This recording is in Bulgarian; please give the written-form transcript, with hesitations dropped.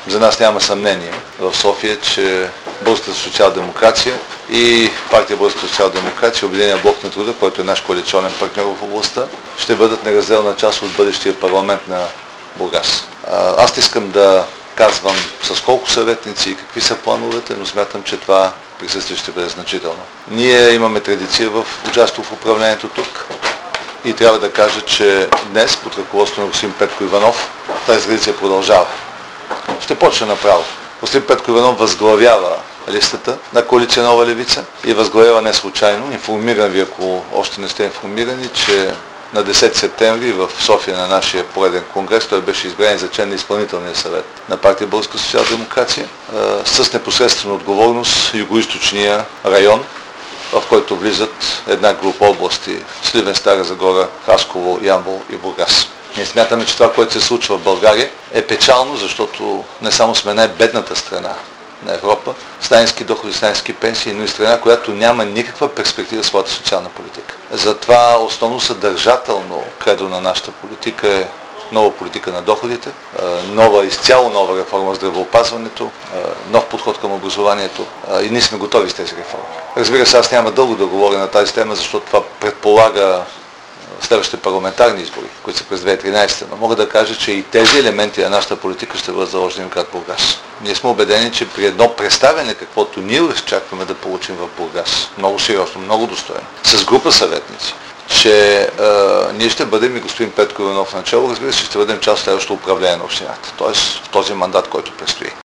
За нас няма съмнение в София, че Българската социал-демокрация и партия Българската социал-демокрация, Обединения блок на труда, който е наш коалиционен партньор в областта, ще бъдат неразделна част от бъдещия парламент на Бургас. Аз искам да казвам с колко съветници и какви са плановете, но смятам, че това присъствие ще бъде значително. Ние имаме традиция в участие в управлението тук и трябва да кажа, че днес под ръководството на господин Петко Иванов тази традиция продължава. Ще почне направо. Господин Петко Иванов възглавява листата на коалиция Нова левица и възглавява не случайно. Информирам ви, ако още не сте информирани, че на 10 септември в София на нашия пореден конгрес той беше избран за член на изпълнителния съвет на партия Българска социал-демокрация с непосредствена отговорност югоизточния район, в който влизат една група области Сливен, Стара Загора, Хасково, Ямбол и Бургас. Ние смятаме, че това, което се случва в България е печално, защото не само сме най-бедната страна на Европа, с най-ниски доходи, с най-ниски пенсии, но и страна, която няма никаква перспектива в своята социална политика. Затова основно съдържателно кредо на нашата политика е нова политика на доходите, изцяло нова реформа в здравеопазването, нов подход към образованието и ние сме готови с тези реформи. Разбира се, аз няма дълго да говоря на тази тема, защото това предполага следващите парламентарни избори, които са през 2013, но мога да кажа, че и тези елементи на нашата политика ще бъдат заложени в град Бургас. Ние сме убедени, че при едно представяне, каквото ние очакваме да получим в Бургас, много сериозно, много достойно, с група съветници, че ние ще бъдем и господин Петко Иванов начало, разбира се, ще бъдем част от следващото управление на общината, т.е. в този мандат, който предстои.